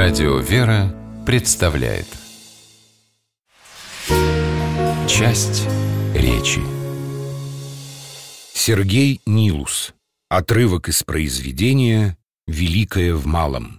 Радио «Вера» представляет часть речи. Сергей Нилус. Отрывок из произведения «Великое в малом».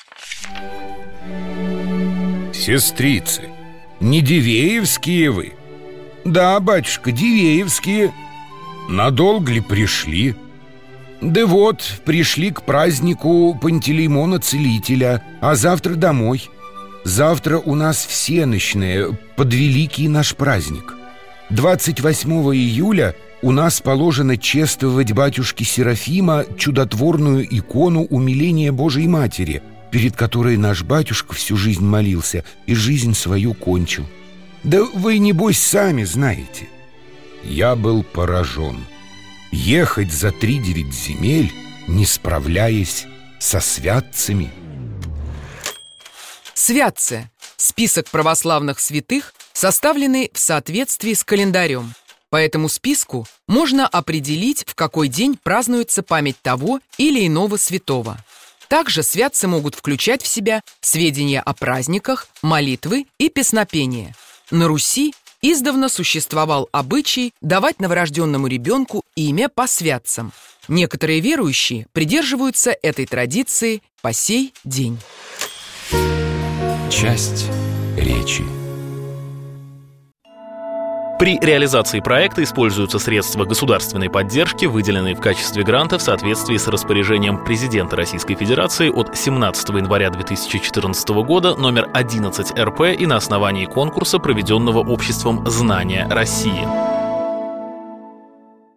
Сестрицы, не дивеевские вы? Да, батюшка, дивеевские. Надолго ли пришли? Да вот, пришли к празднику Пантелеймона Целителя, а завтра домой. Завтра у нас всенощное, под великий наш праздник. 28 июля у нас положено чествовать батюшки Серафима чудотворную икону умиления Божией Матери, перед которой наш батюшка всю жизнь молился и жизнь свою кончил. Да вы, небось, сами знаете. Я был поражен. Ехать за 3-9 земель, не справляясь со святцами. Святцы – список православных святых, составленный в соответствии с календарем. По этому списку можно определить, в какой день празднуется память того или иного святого. Также святцы могут включать в себя сведения о праздниках, молитвы и песнопения. На Руси издавна существовал обычай давать новорожденному ребенку имя по святцам. Некоторые верующие придерживаются этой традиции по сей день. Часть речи. При реализации проекта используются средства государственной поддержки, выделенные в качестве гранта в соответствии с распоряжением президента Российской Федерации от 17 января 2014 года номер 11 РП и на основании конкурса, проведенного Обществом знания России.